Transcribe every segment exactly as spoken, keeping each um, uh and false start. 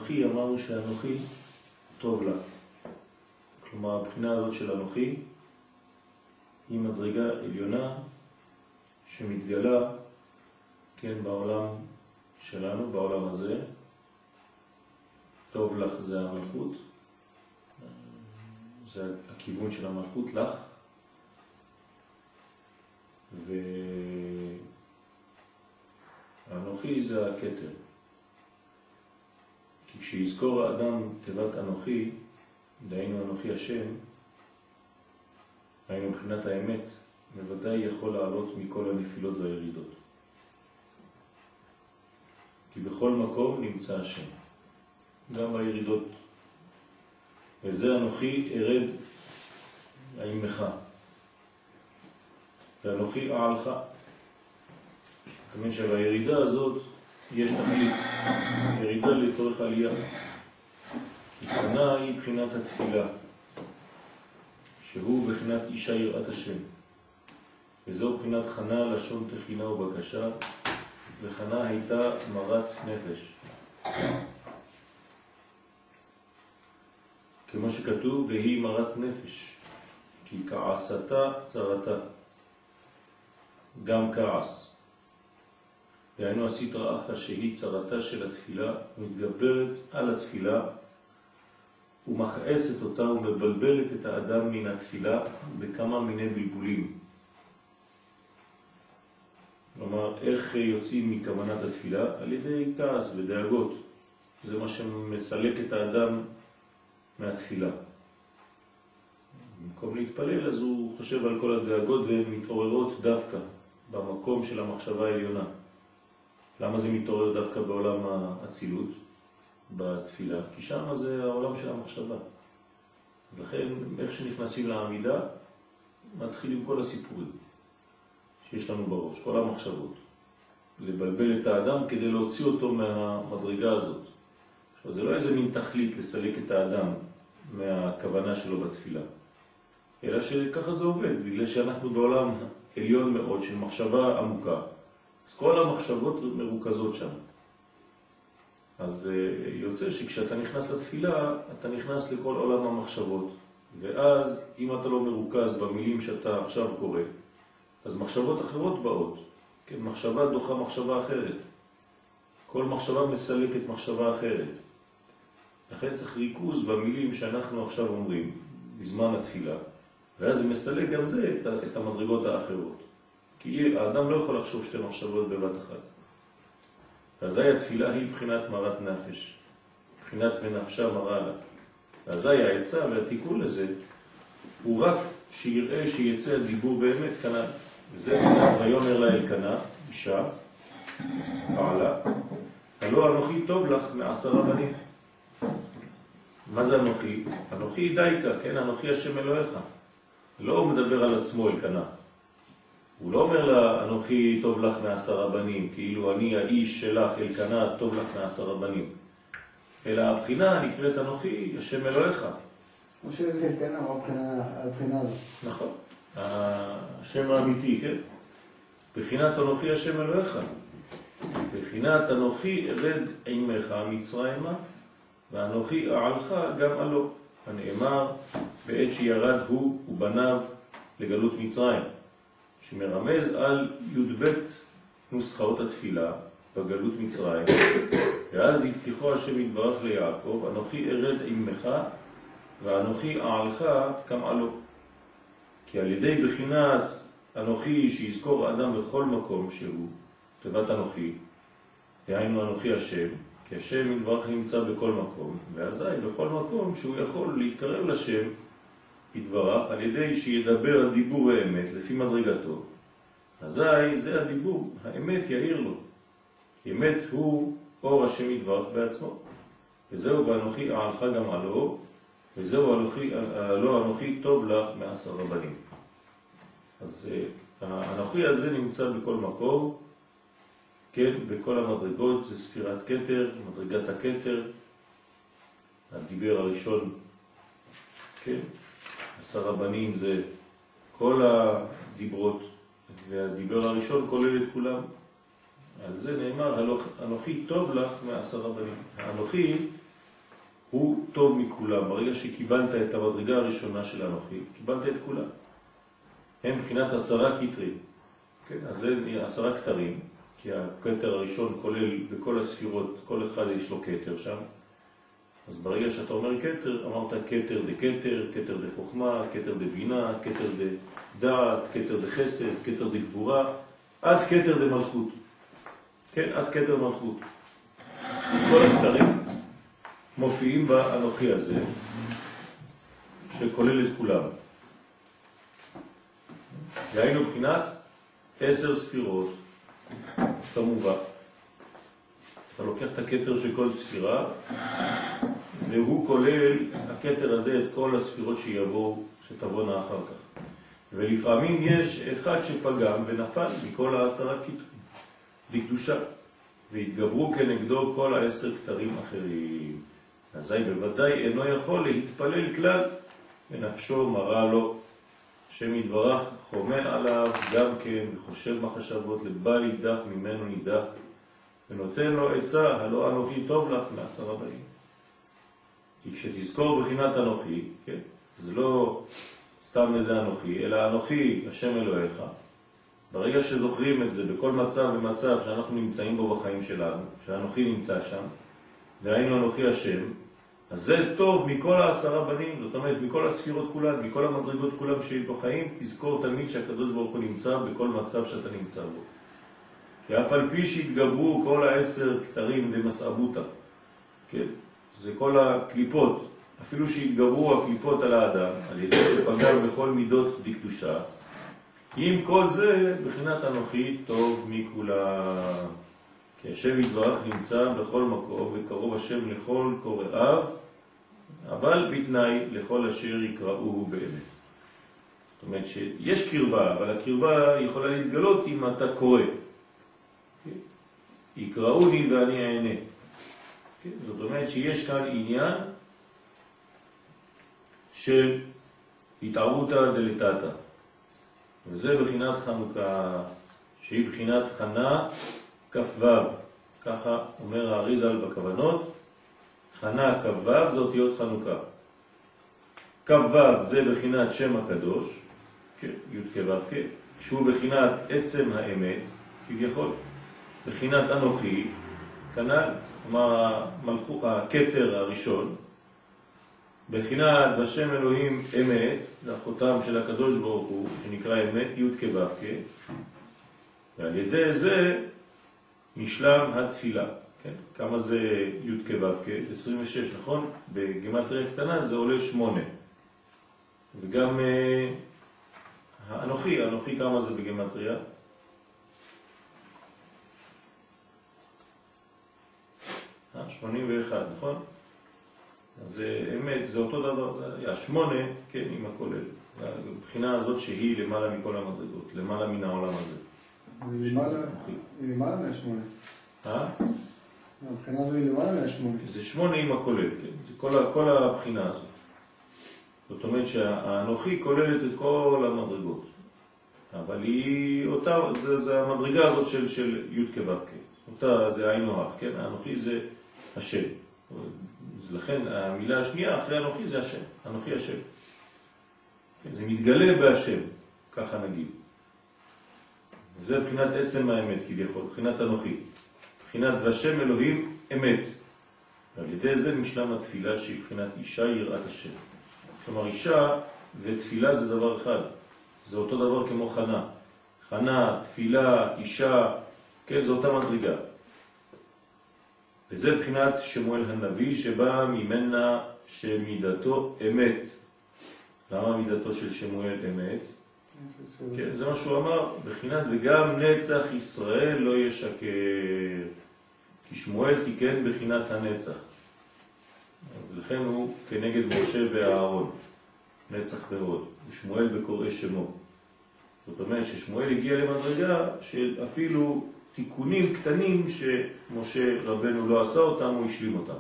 אנוכי, אמרנו שאנוכי טוב לה. כלומר, הבחינה הזאת של אנוכי היא מדרגה עליונה שמתגלה, כן, בעולם שלנו, בעולם הזה. טוב לך זה המלכות, זה הכיוון של המלכות לך, ואנוכי זה הכתר. כי כשיזכור האדם תיבת אנוכי, דהיינו אנוכי השם, היינו מבחינת האמת, בוודאי יכול לעלות מכל הנפילות והירידות. כי בכל מקום נמצא השם, גם בירידות. וזה אנוכי ארד עמך, ואנוכי אעלך. כמובן שבירידה הזאת יש תכלית, ירידה לצורך עלייה. כי חנה היא בחינת התפילה, שהוא בחינת אישה יראת השם. וזו בחינת חנה לשון תחינה ובקשה, וחנה הייתה מרת נפש. כמו שכתוב, והיא מרת נפש, כי כעסתה צרתה, גם כעס. דהיינו הסטרא אחרא שהיא צרתה של התפילה, מתגברת על התפילה, ומכעסת אותה ומבלבלת את האדם מן התפילה בכמה מיני בלבולים. כלומר, איך יוצאים מכוונת התפילה? על ידי כעס ודאגות. זה מה שמסלק את האדם מהתפילה. במקום להתפלל, אז הוא חושב על כל הדאגות והן מתעוררות דווקא במקום של המחשבה העליונה. למה זה מתעורר דווקא בעולם האצילות, בתפילה? כי שם זה העולם של המחשבה. לכן, איך שנכנסים לעמידה, מתחילים כל הסיפורים שיש לנו בראש, כל המחשבות. לבלבל את האדם כדי להוציא אותו מהמדרגה הזאת. זה לא איזה מין תכלית לסלק את האדם מהכוונה שלו בתפילה, אלא שככה זה עובד, בגלל שאנחנו בעולם עליון מאוד של מחשבה עמוקה, אז כל המחשבות מרוכזות שם. אז יוצא שכשאתה נכנס לתפילה, אתה נכנס לכל עולם המחשבות, ואז אם אתה לא מרוכז במילים שאתה עכשיו קורא, אז מחשבות אחרות באות. כן, מחשבה דוחה מחשבה אחרת. כל מחשבה מסלקת מחשבה אחרת. לכן צריך ריכוז במילים שאנחנו עכשיו אומרים בזמן התפילה, ואז זה מסלק גם זה את המדרגות האחרות. כי האדם לא יכול לחשוב שתי מחשבות בבת אחת. ואזי התפילה היא בחינת מרת נפש, בחינת ונפשה מרה לה. ואזי העצה והתיקון לזה הוא רק שיראה שיצא הדיבור באמת כנ"ל. וזה ויאמר לה אלקנה, אישה, בעלה, הלא אנוכי טוב לך מעשרה בנים. מה זה אנוכי? אנוכי דייקה, כן? אנוכי השם אלוהיך. לא הוא מדבר על עצמו אלקנה. הוא לא אומר לה, אנוכי טוב לך מעשרה בנים, כאילו אני האיש שלך אלקנה טוב לך מעשרה בנים. אלא הבחינה נקראת אנוכי השם אלוהיך. כמו שאלקנה הוא הבחינה הזאת. נכון. השם האמיתי, כן? בחינת אנוכי השם אלוהיך. בחינת אנוכי ארד עמך מצרימה, ואנוכי אעלך גם עלו. הנאמר בעת שירד הוא ובניו לגלות מצרים, שמרמז על י"ב נוסחאות התפילה בגלות מצרים. ואז הבטיחו השם יתברך ליעקב, אנוכי ארד עמך ואנוכי אעלך גם עלו. כי על ידי בחינת אנוכי שיזכור האדם בכל מקום שהוא, תיבת אנוכי, דהיינו אנוכי השם, כי השם יתברך נמצא בכל מקום, ואזי בכל מקום שהוא יכול להתקרב לשם יתברך על ידי שידבר הדיבור האמת לפי מדרגתו, אזי זה הדיבור, האמת יאיר לו. אמת הוא אור השם יתברך בעצמו, וזהו באנוכי אעלך גם עלו, וזהו אנוכי, לא אנוכי טוב לך מעשרה בנים. אז האנוכי הזה נמצא בכל מקום, כן, בכל המדרגות, זה ספירת כתר, מדרגת הכתר, הדיבר הראשון, כן, עשרה בנים זה כל הדיברות, והדיבר הראשון כולל את כולם. על זה נאמר, אנוכי טוב לך מעשרה בנים. האנוכי הוא טוב מכולם. ברגע שקיבלת את המדרגה הראשונה של אנוכי, קיבלת את כולם. הם מבחינת עשרה כתרים. כן? אז זה עשרה כתרים, כי הכתר הראשון כולל בכל הספירות, כל אחד יש לו כתר שם. אז ברגע שאתה אומר כתר, אמרת כתר דכתר, כתר דחוכמה, כתר דבינה, כתר דעת, כתר דחסד, כתר דגבורה, עד כתר דמלכות. כן, עד כתר מלכות. כל הכתרים מופיעים באנוכי הזה, שכולל את כולם. והיינו בחינת עשר ספירות, כמובן. אתה לוקח את הכתר של כל ספירה, והוא כולל, הכתר הזה, את כל הספירות שיבואו, שתבואנה אחר כך. ולפעמים יש אחד שפגם ונפל מכל העשרה כתרים, בקדושה, והתגברו כנגדו כל העשר כתרים אחרים. אזי בוודאי אינו יכול להתפלל כלל, ונפשו מראה לו. שם יתברך חומן עליו גם כן, וחושב מחשבות לבל יידח ממנו נידח, ונותן לו עצה, הלא אנוכי טוב לך מעשר הבאים. כי כשתזכור בחינת אנוכי, כן, זה לא סתם איזה אנוכי, אלא אנוכי השם אלוהיך. ברגע שזוכרים את זה בכל מצב ומצב שאנחנו נמצאים בו בחיים שלנו, שאנוכי נמצא שם, והיינו אנוכי השם, אז זה טוב מכל העשרה בנים, זאת אומרת מכל הספירות כולן, מכל המדרגות כולן שיש בחיים, תזכור תמיד שהקדוש ברוך הוא נמצא בכל מצב שאתה נמצא בו. כי אף על פי שהתגברו כל העשר כתרים במסעבותה, כן? זה כל הקליפות, אפילו שהתגברו הקליפות על האדם, על ידי שפגע בכל מידות דקדושה, עם כל זה, בחינת אנוכי טוב מכולם. כי השם יתברך נמצא בכל מקום, וקרוב השם לכל קוראיו, אבל בתנאי לכל אשר יקראו באמת. זאת אומרת שיש קרבה, אבל הקרבה יכולה להתגלות אם אתה קורא. יקראוני ואני אענה. זאת אומרת שיש כאן עניין של התערותא דלתתא. וזה בחינת חנוכה, שהיא בחינת חנה כ"ו. ככה אומר האריז"ל בכוונות. חנה כ"ו זה אותיות חנוכה. כ"ו זה בחינת שם הקדוש, כן, י' כו' כ', שהוא בחינת עצם האמת, כביכול. בחינת אנוכי, כנ"ל, כלומר הכתר הראשון. בחינת השם אלוהים אמת, זה החותם של הקדוש ברוך הוא, שנקרא אמת, י' כו' כ', ועל ידי זה נשלם התפילה. כן? כמה זה י' כו' כ'? עשרים ושש, נכון? בגימטריה קטנה זה עולה שמונה. וגם אה, האנוכי, האנוכי כמה זה בגימטריה? אה, שמונים ואחת, נכון? אז אמת, זה אותו דבר, זה היה שמונה, כן, עם הכולל. הבחינה הזאת שהיא למעלה מכל המדרגות, למעלה מן העולם הזה. היא למעלה מהשמונה. אה? הבחינה הזו היא למעלה מהשמונה. זה שמונה עם הכולל, כן. זה כל, כל הבחינה הזאת. זאת אומרת שהאנוכי כוללת את כל המדרגות. אבל היא אותה, זה, זה המדרגה הזאת של, של י' כו' כ'. אותה זה עין נוח, כן? האנוכי זה השם. לכן המילה השנייה אחרי אנוכי זה השם. אנוכי השם. זה מתגלה בהשם, ככה נגיד. זה בחינת עצם האמת כביכול, בחינת אנוכי. בחינת והשם אלוהים אמת. ועל ידי זה משלם התפילה שהיא בחינת אישה יראת השם. כלומר אישה ותפילה זה דבר אחד. זה אותו דבר כמו חנה. חנה, תפילה, אישה, כן, זה אותה מדרגה. וזה בחינת שמואל הנביא שבא ממנה שמידתו אמת. למה מידתו של שמואל אמת? כן, זה מה שהוא אמר, בחינת וגם נצח ישראל לא ישקר. כי שמואל תיקן בחינת הנצח. ולכן הוא כנגד משה ואהרון, נצח ועוד. ושמואל בקורא שמו. זאת אומרת ששמואל הגיע למדרגה של אפילו תיקונים קטנים שמשה רבנו לא עשה אותם, הוא השלים אותם.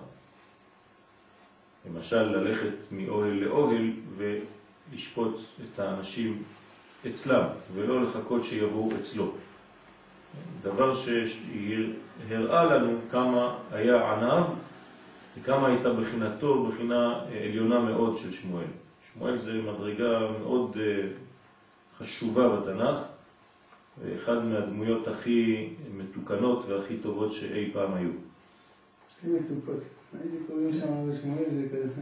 למשל, ללכת מאוהל לאוהל ולשפוט את האנשים אצלם, ולא לחכות שיבואו אצלו. דבר שהראה לנו כמה היה ענב וכמה הייתה בחינתו, בחינה עליונה מאוד של שמואל. שמואל זה מדרגה מאוד חשובה בתנ"ך, ואחד מהדמויות הכי מתוקנות והכי טובות שאי פעם היו. הכי מתוקות. הייתי קוראים שם בשמואל זה כזה.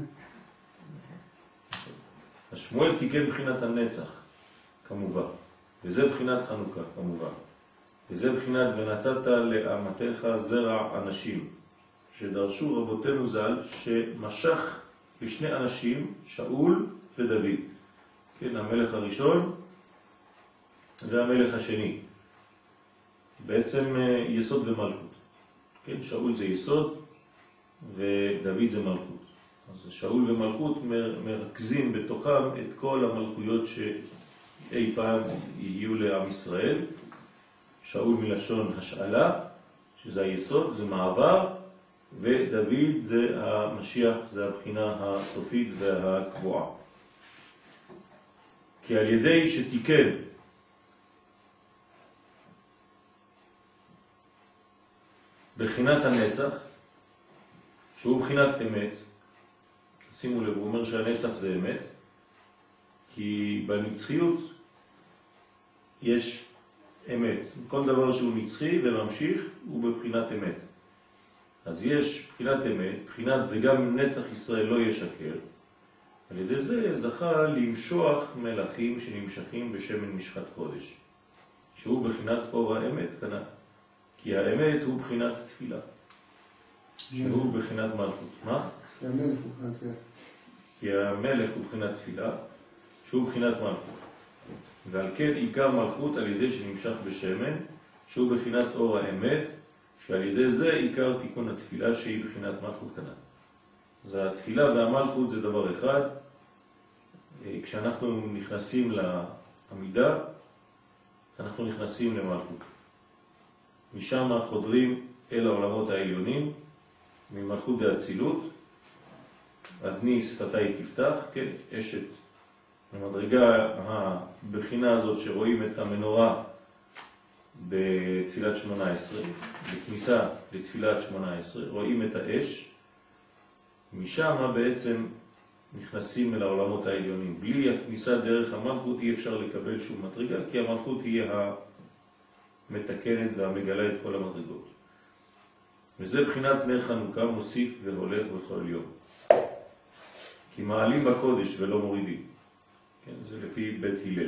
השמואל תיקן בחינת הנצח, כמובן. וזה בחינת חנוכה, כמובן. וזה בחינת ונתת לאמתך זרע אנשים, שדרשו רבותינו ז"ל, שמשך לשני אנשים, שאול ודוד. כן, המלך הראשון והמלך השני. בעצם יסוד ומלכות. כן, שאול זה יסוד ודוד זה מלכות. אז שאול ומלכות מרכזים בתוכם את כל המלכויות שאי פעם יהיו לעם ישראל. שאול מלשון השאלה, שזה היסוד, זה מעבר, ודוד זה המשיח, זה הבחינה הסופית והקבועה. כי על ידי שתיקן בחינת הנצח, שהוא בחינת אמת, שימו לב, הוא אומר שהנצח זה אמת, כי בנצחיות יש אמת. כל דבר שהוא נצחי וממשיך הוא בבחינת אמת. אז יש בחינת אמת, בחינת וגם נצח ישראל לא ישקר. על ידי זה זכה למשוח מלאכים שנמשכים בשמן משחת קודש, שהוא בחינת אור האמת כנ"ל. כי האמת הוא בחינת תפילה, שהוא בחינת מלכות. מה? כי המלך הוא בחינת תפילה. כי המלך הוא בחינת תפילה, שהוא בחינת מלכות. ועל כן עיקר מלכות על ידי שנמשך בשמן, שהוא בחינת אור האמת, שעל ידי זה עיקר תיקון התפילה שהיא בחינת מלכות כנ"ל. אז התפילה והמלכות זה דבר אחד. כשאנחנו נכנסים לעמידה, אנחנו נכנסים למלכות. משם חודרים אל העולמות העליונים, ממלכות באצילות, אדני שפתיי תפתח, כן, אשת המדרגה הבחינה הזאת שרואים את המנורה בתפילת שמונה עשרה, בכניסה לתפילת שמונה עשרה, רואים את האש, משם בעצם נכנסים אל העולמות העליונים. בלי הכניסה דרך המלכות אי אפשר לקבל שום מדרגה, כי המלכות היא המתקנת והמגלה את כל המדרגות. וזה בחינת נר חנוכה מוסיף והולך בכל יום. כי מעלים בקודש ולא מורידים. כן, זה לפי בית הלל.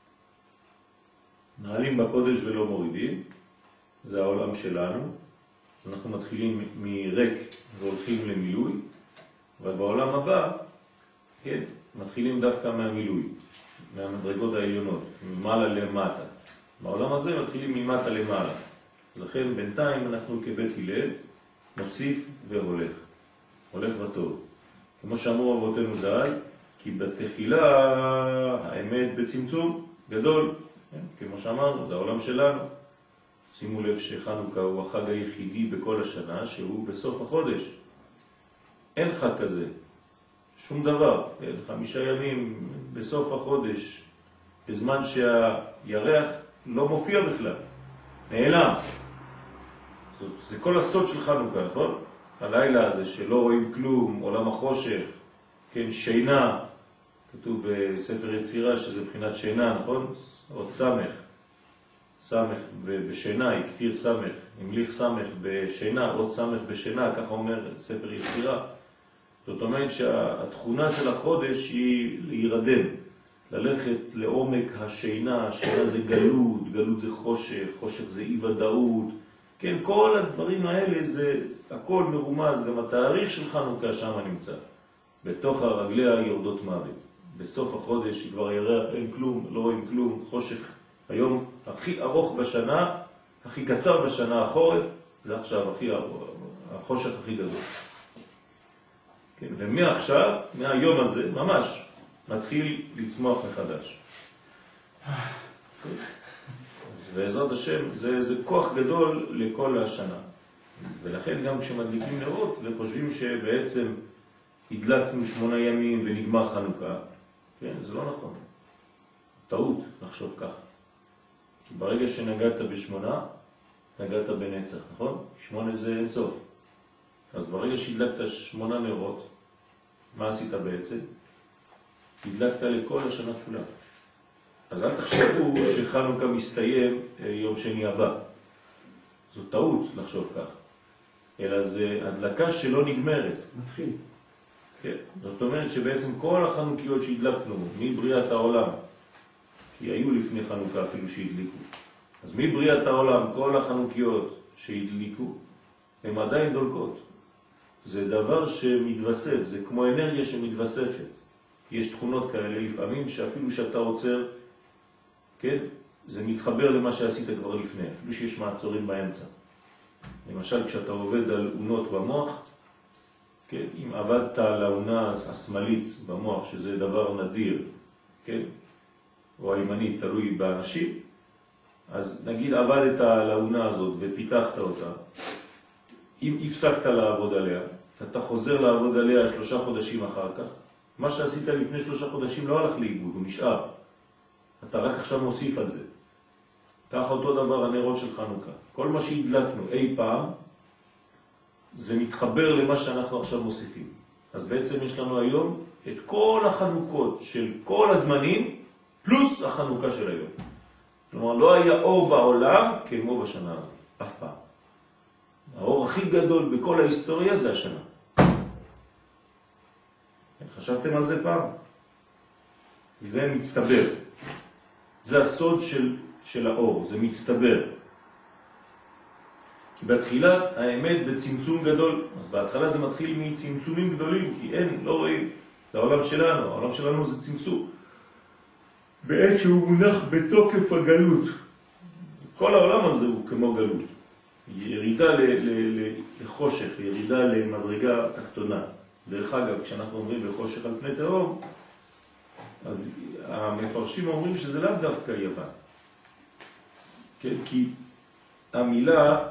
מעלים בקודש ולא מורידים, זה העולם שלנו. אנחנו מתחילים מריק והולכים למילוי, אבל בעולם הבא, כן, מתחילים דווקא מהמילוי, מהמדרגות העליונות, ממעלה למטה. בעולם הזה מתחילים ממטה למעלה. לכן בינתיים אנחנו כבית הלל נוסיף והולך, הולך וטוב. כמו שאמרו אבותינו ז"ל, כי בתחילה האמת בצמצום גדול, כן? כמו שאמרנו, זה העולם שלנו. שימו לב שחנוכה הוא החג היחידי בכל השנה שהוא בסוף החודש. אין חג כזה, שום דבר, כן? חמישה ימים בסוף החודש, בזמן שהירח לא מופיע בכלל, נעלם. זה כל הסוד של חנוכה, נכון? הלילה הזה שלא רואים כלום, עולם החושך, כן, שינה, כתוב בספר יצירה שזה בחינת שינה, נכון? עוד סמך, סמך בשינה, יקטיר סמך, המליך סמך בשינה, עוד סמך בשינה, ככה אומר ספר יצירה. זאת אומרת שהתכונה של החודש היא להירדם, ללכת לעומק השינה. השינה זה גלות, גלות זה חושך, חושך זה אי ודאות. כן, כל הדברים האלה זה הכל מרומז, גם התאריך של חנוכה שם נמצא. בתוך הרגליה יורדות מוות. בסוף החודש כבר ירח, אין כלום, לא רואים כלום, חושך. היום הכי ארוך בשנה, הכי קצר בשנה החורף, זה עכשיו הכי ארוך, החושך הכי גדול. כן, ומעכשיו, מהיום הזה, ממש, מתחיל לצמוח מחדש. ועזרת השם, זה, זה כוח גדול לכל השנה. ולכן גם כשמדליקים נרות וחושבים שבעצם הדלקנו שמונה ימים ונגמר חנוכה, כן, זה לא נכון. טעות לחשוב ככה. כי ברגע שנגעת בשמונה, נגעת בנצח, נכון? שמונה זה אין סוף. אז ברגע שהדלקת שמונה נרות, מה עשית בעצם? הדלקת לכל השנה כולה. אז אל תחשבו שחנוכה מסתיים יום שני הבא. זו טעות לחשוב כך. אלא זה הדלקה שלא נגמרת. מתחיל. כן. זאת אומרת שבעצם כל החנוכיות שהדלקנו, מבריאת העולם, כי היו לפני חנוכה אפילו שהדליקו, אז מבריאת העולם כל החנוכיות שהדליקו, הן עדיין דולקות. זה דבר שמתווסף, זה כמו אנרגיה שמתווספת. יש תכונות כאלה לפעמים שאפילו שאתה עוצר, כן, זה מתחבר למה שעשית כבר לפני, אפילו שיש מעצורים באמצע. למשל, כשאתה עובד על אונות במוח, כן, אם עבדת על האונה השמאלית במוח, שזה דבר נדיר, כן, או הימני, תלוי באנשים, אז נגיד עבדת על האונה הזאת ופיתחת אותה, אם הפסקת לעבוד עליה, ואתה חוזר לעבוד עליה שלושה חודשים אחר כך, מה שעשית לפני שלושה חודשים לא הלך לאיבוד, הוא נשאר. אתה רק עכשיו מוסיף על זה. ככה אותו דבר הנרות של חנוכה. כל מה שהדלקנו אי פעם, זה מתחבר למה שאנחנו עכשיו מוסיפים. אז בעצם יש לנו היום את כל החנוכות של כל הזמנים, פלוס החנוכה של היום. כלומר, לא היה אור בעולם כמו בשנה הזאת, אף פעם. האור הכי גדול בכל ההיסטוריה זה השנה. חשבתם על זה פעם? זה מצטבר. זה הסוד של, של האור, זה מצטבר. כי בתחילה האמת בצמצום גדול, אז בהתחלה זה מתחיל מצמצומים גדולים, כי אין, לא רואים. זה העולם שלנו, העולם שלנו זה צמצום. בעת שהוא מונח בתוקף הגלות. כל העולם הזה הוא כמו גלות. ירידה ל, ל, ל, לחושך, ירידה למדרגה תחתונה. דרך אגב, כשאנחנו אומרים בחושך על פני תהום, אז המפרשים אומרים שזה לאו דווקא יוון. כן? כי המילה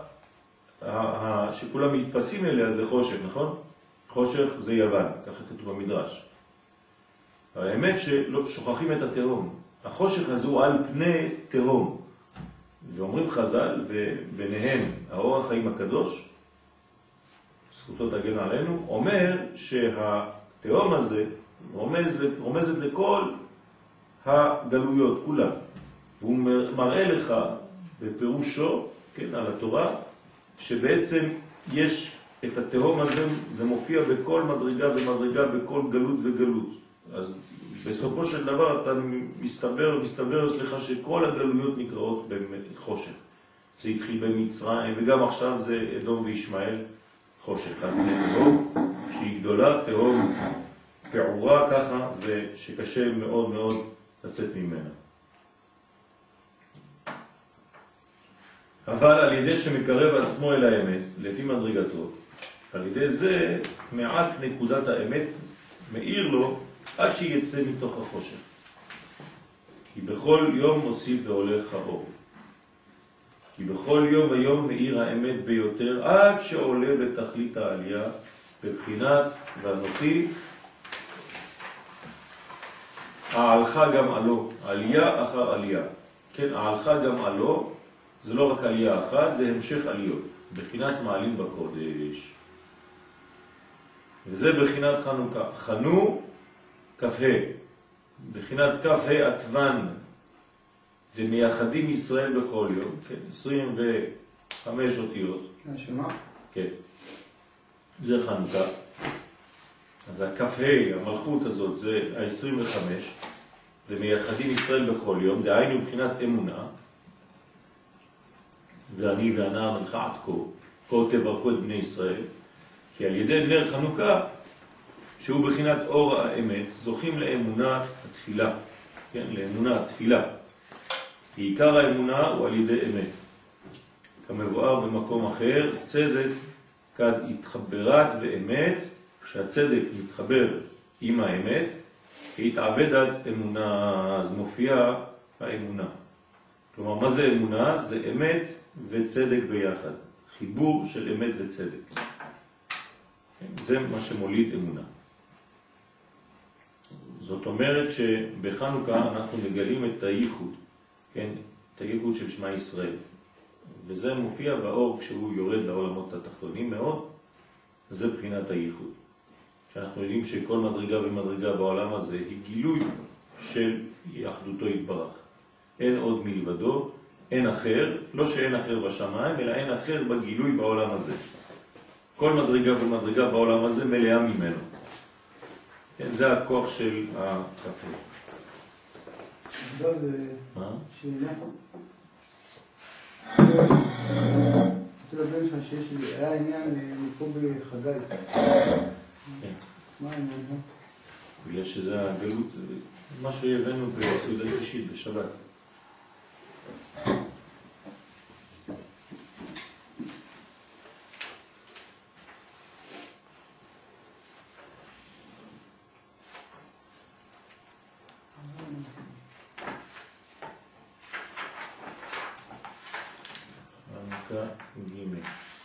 שכולם מתפסים אליה זה חושך, נכון? חושך זה יוון, ככה כתוב במדרש. האמת שלא שוכחים את התהום. החושך הזו על פני תהום. ואומרים חז"ל, וביניהם האור החיים הקדוש, זכותו תגן עלינו, אומר שהתהום הזה רומז, רומזת לכל הגלויות, כולם. והוא מראה לך בפירושו, כן, על התורה, שבעצם יש את התהום הזה, זה מופיע בכל מדרגה ומדרגה, בכל גלות וגלות. אז בסופו של דבר אתה מסתבר, מסתבר לך שכל הגלויות נקראות בחושך. זה התחיל במצרים, וגם עכשיו זה אדום וישמעאל, חושך. תהום שהיא גדולה, תהום פעורה ככה, ושקשה מאוד מאוד לצאת ממנה. אבל על ידי שמקרב עצמו אל האמת, לפי מדרגתו, על ידי זה מעט נקודת האמת מאיר לו עד שיצא מתוך החושך. כי בכל יום מוסיף והולך האור. כי בכל יום ויום מאיר האמת ביותר עד שעולה בתכלית העלייה בבחינת ואנוכי העלך גם עלו, עלייה אחר עלייה. כן, העלך גם עלו, זה לא רק עלייה אחת, זה המשך עליות, בחינת מעלים בקודש. וזה בחינת חנוכה. חנו כ"ה, בחינת כ"ה עטוון, למייחדים ישראל בכל יום, כן, עשרים וחמש אותיות. השמה? כן. זה חנוכה. אז הכ"ה, המלכות הזאת, זה ה-עשרים וחמש, למייחדים ישראל בכל יום, דהיינו מבחינת אמונה, ואני והנער מלכה עד כה, כה תברכו את בני ישראל, כי על ידי נר חנוכה, שהוא בחינת אור האמת, זוכים לאמונה התפילה, כן, לאמונה התפילה. כי עיקר האמונה הוא על ידי אמת. כמבואר במקום אחר, צדק כד התחברת ואמת, כשהצדק מתחבר עם האמת, התעבדת אמונה, אז מופיעה האמונה. כלומר, מה זה אמונה? זה אמת וצדק ביחד. חיבור של אמת וצדק. זה מה שמוליד אמונה. זאת אומרת שבחנוכה אנחנו מגלים את הייחוד, כן? את הייחוד של שמע ישראל. וזה מופיע באור כשהוא יורד לעולמות התחתונים מאוד, זה בחינת הייחוד. שאנחנו יודעים שכל מדרגה ומדרגה בעולם הזה היא גילוי של אחדותו יתברך. אין עוד מלבדו, אין אחר, לא שאין אחר בשמיים, אלא אין אחר בגילוי בעולם הזה. כל מדרגה ומדרגה בעולם הזה מלאה ממנו. זה הכוח של הקפה. זה שאלה. אתה יודע לך שיש, היה עניין מפה בחגי. כן. מה העניין? בגלל שזה הגלות, מה שהבאנו בסעודה שלישית בשבת. חנוכה ג'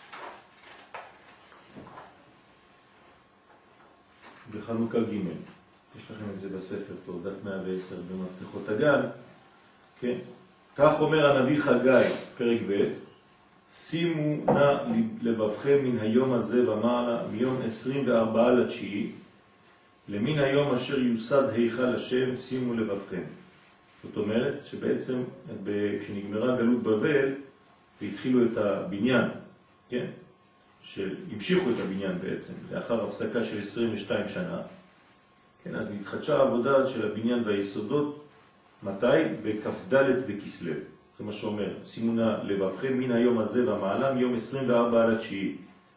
בחנוכה ג' יש לכם את זה בספר פה, דף מאה ועשר במפתחות הגן, כן? כך אומר הנביא חגי, פרק ב', שימו נא לבבכם מן היום הזה ומעלה, מיום עשרים וארבעה לתשיעי, למן היום אשר יוסד היכל השם, שימו לבבכם. זאת אומרת שבעצם כשנגמרה גלות בבל והתחילו את הבניין, כן? שהמשיכו את הבניין בעצם, לאחר הפסקה של עשרים ושתיים שנה, כן, אז נתחדשה העבודה של הבניין והיסודות, מתי? בכ"ד בכסלו. זה מה שאומר, שימו נא לבבכם מן היום הזה ומעלה, מיום עשרים וארבעה לתשיעי.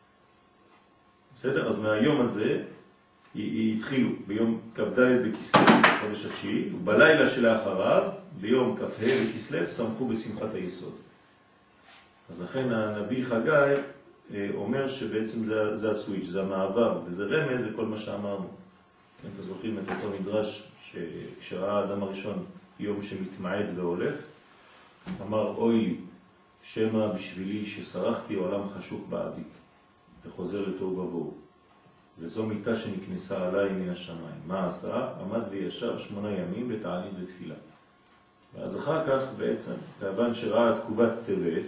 בסדר? אז מהיום הזה התחילו ביום כ"ד בכסלו, חודש התשיעי, ובלילה שלאחריו, ביום כ"ה בכסלו, שמחו בשמחת היסוד. אז לכן הנביא חגי אומר שבעצם זה, זה הסוויץ', זה המעבר, וזה רמז לכל מה שאמרנו. כן, אתם זוכרים את אותו מדרש שכשראה האדם הראשון יום שמתמעד והולך, אמר אוי לי, שמה בשבילי ששרחתי עולם חשוך בעדי, וחוזר לתוהו ובוהו. וזו מיטה שנכנסה עליי מן השמיים. מה עשה? עמד וישב שמונה ימים בתענית ותפילה. ואז אחר כך בעצם, כיוון שראה תקופת טבת,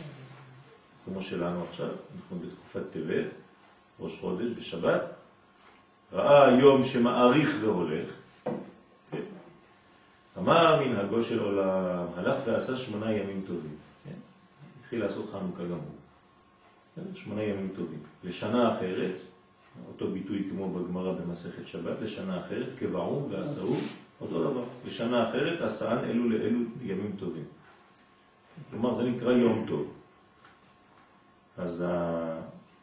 כמו שלנו עכשיו, אנחנו בתקופת טבת, ראש חודש, בשבת, ראה יום שמאריך והולך, כן? אמר מנהגו של עולם, הלך ועשה שמונה ימים טובים. כן? התחיל לעשות חנוכה גם הוא. כן? שמונה ימים טובים. לשנה אחרת, אותו ביטוי כמו בגמרא במסכת שבת, לשנה אחרת, כבעום ועשהו, אותו דבר. לשנה אחרת, עשאן אלו לאלו ימים טובים. כלומר, זה נקרא יום טוב. אז ה...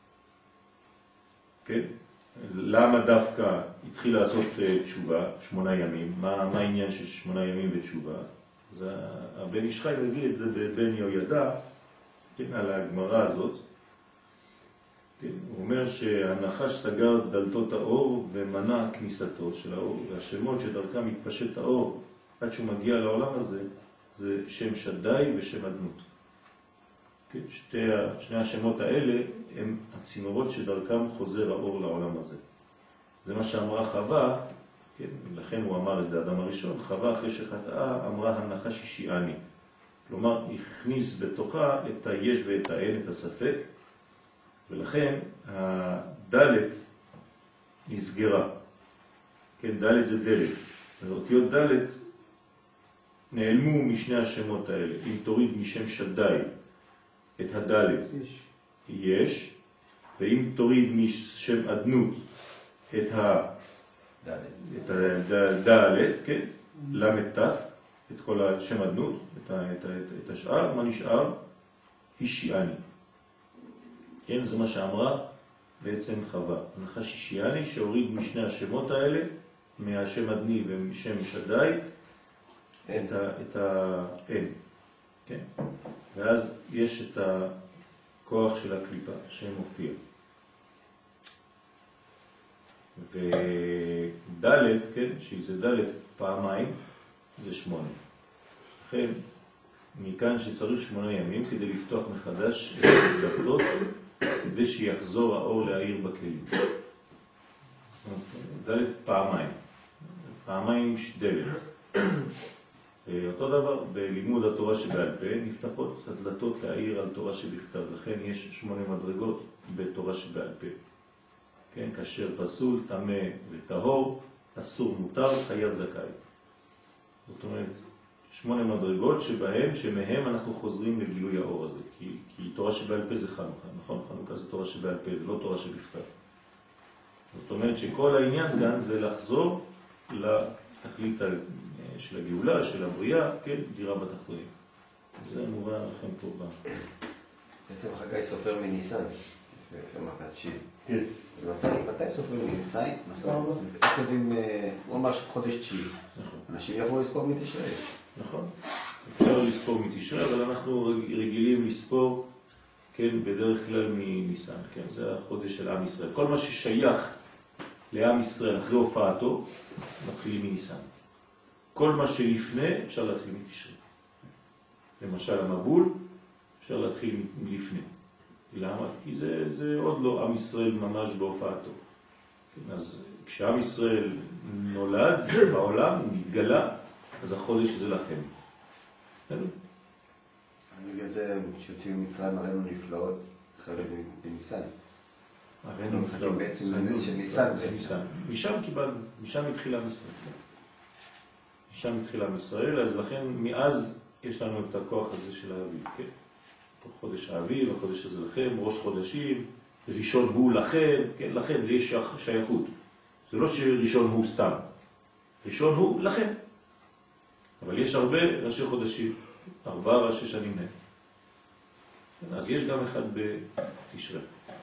כן? למה דווקא התחיל לעשות תשובה, שמונה ימים? מה, מה העניין של שמונה ימים ותשובה? אז הבן איש חי מביא את זה בבן יהוידע, כן, על הגמרא הזאת. כן, הוא אומר שהנחש סגר דלתות האור ומנע כניסתו של האור, והשמות שדרכם מתפשט האור עד שהוא מגיע לעולם הזה, זה שם שדי ושם אדנות. כן, שתי, שני השמות האלה הם הצינורות שדרכם חוזר האור לעולם הזה. זה מה שאמרה חווה, כן, לכן הוא אמר את זה, האדם הראשון, חווה אחרי שחטאה אמרה הנחש השיעני. כלומר, הכניס בתוכה את היש ואת האין, את הספק, ולכן הדלת נסגרה. כן, דלת זה דלת. ואותיות דלת נעלמו משני השמות האלה. אם תוריד משם שדי את הדלת, יש. יש, ואם תוריד משם אדנות את הדלת, כן, למטף, את כל השם אדנות, את, את, את, את השאר, מה נשאר? אישיאני. כן, זה מה שאמרה בעצם חווה. הנחש אישיאני שהוריד משני השמות האלה, מהשם אדני ומשם שדי, את האין. כן? ואז יש את הכוח של הקליפה שמופיע. ודלת, כן, שזה דלת פעמיים, זה שמונה. לכן, מכאן שצריך שמונה ימים כדי לפתוח מחדש את הדלתות, כדי שיחזור האור להאיר בכלים. דלת פעמיים. פעמיים דלת. אותו דבר, בלימוד התורה שבעל פה נפתחות הדלתות להאיר על תורה שבכתב. לכן יש שמונה מדרגות בתורה שבעל פה. כן, כשר פסול, טמא וטהור, אסור מותר, חייב זכאי. זאת אומרת, שמונה מדרגות שבהם, שמהם אנחנו חוזרים לגילוי האור הזה. כי, כי תורה שבעל פה זה חנוכה, נכון? חנוכה זה תורה שבעל פה, זה לא תורה שבכתב. זאת אומרת שכל העניין כאן זה לחזור לתכלית של הגאולה, של הבריאה, כן? דירה בתחתונים. זה מובן לכם פה בה. בעצם חגי סופר מניסן, שמעת תשיעי. כן. אז מתי סופר מניסן? איך יודעים, הוא אמר שחודש תשיעי. נכון. אנשים יבואו לספור מתשרי. נכון. אפשר לספור מתשרי, אבל אנחנו רגילים לספור, כן, בדרך כלל מניסן, כן? זה החודש של עם ישראל. כל מה ששייך לעם ישראל אחרי הופעתו, מתחילים מניסן. כל מה שלפני אפשר להתחיל מתשרי. למשל המבול, אפשר להתחיל מלפני. למה? כי זה, זה עוד לא עם ישראל ממש בהופעתו. אז כשעם ישראל נולד בעולם, הוא מתגלה, אז החודש זה לכם. בגלל זה שיוצאים ממצרים הראינו נפלאות, חלק בניסן. הראינו נפלאות. בעצם זה נס של ניסן. זה ניסן. משם קיבלנו, משם התחיל עם ישראל. משם התחיל עם ישראל, אז לכן מאז יש לנו את הכוח הזה של האביב, כן? חודש האביב, החודש הזה לכם, ראש חודשים, ראשון הוא לכם, כן? לכם יש שייכות. זה לא שראשון הוא סתם. ראשון הוא לכם. אבל יש הרבה ראשי חודשים, ארבעה ראשי שנים מהם. אז יש גם אחד בתשרי.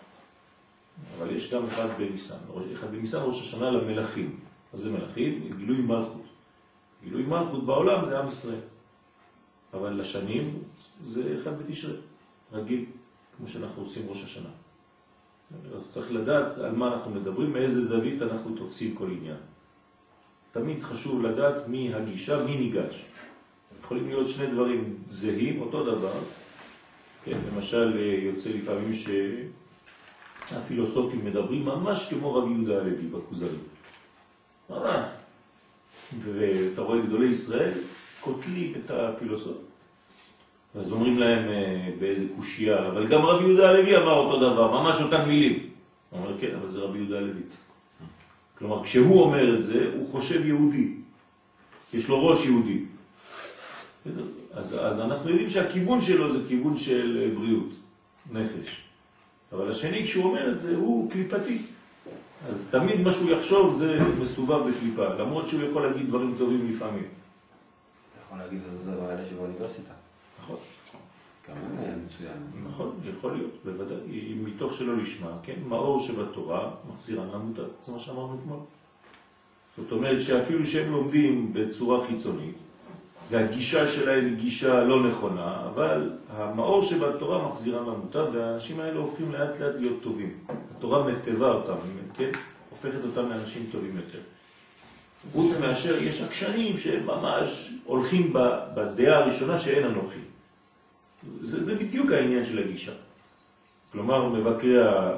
אבל יש גם אחד בניסן. אחד בניסן ראש השנה למלכים. אז זה מלכים, גילוי מלכות. גילוי מלכות בעולם זה עם ישראל. אבל לשנים זה אחד בתשרי. רגיל, כמו שאנחנו עושים ראש השנה. אז צריך לדעת על מה אנחנו מדברים, מאיזה זווית אנחנו תופסים כל עניין. תמיד חשוב לדעת מי הגישה, מי ניגש. יכולים להיות שני דברים זהים, אותו דבר. כן, למשל, יוצא לפעמים שהפילוסופים מדברים ממש כמו רבי יהודה הלוי בכוזרי. ממש. ואתה רואה גדולי ישראל, קוטלים את הפילוסוף. אז אומרים להם באיזה קושייה, אבל גם רבי יהודה הלוי אמר אותו דבר, ממש אותן מילים. הוא אומר, כן, אבל זה רבי יהודה הלוי. כלומר, כשהוא אומר את זה, הוא חושב יהודי. יש לו ראש יהודי. אז, אז אנחנו יודעים שהכיוון שלו זה כיוון של בריאות, נפש. אבל השני, כשהוא אומר את זה, הוא קליפתי. אז תמיד מה שהוא יחשוב זה מסובב בקליפה, למרות שהוא יכול להגיד דברים טובים לפעמים. אז אתה יכול להגיד את זה דבר האלה שבאוניברסיטה. נכון. כמה היה מצוין. נכון, יכול להיות, בוודאי. מתוך שלא לשמה, כן? מאור שבתורה מחזירן למוטה. זה מה שאמרנו אתמול. זאת אומרת שאפילו שהם לומדים בצורה חיצונית, והגישה שלהם היא גישה לא נכונה, אבל המאור שבתורה מחזירן למוטה, והאנשים האלה הופכים לאט לאט להיות טובים. התורה מטבע אותם, כן? הופכת אותם לאנשים טובים יותר. חוץ מאשר יש עקשנים שהם ממש הולכים בדעה הראשונה שאין אנוכי. זה, זה בדיוק העניין של הגישה. כלומר, מבקרי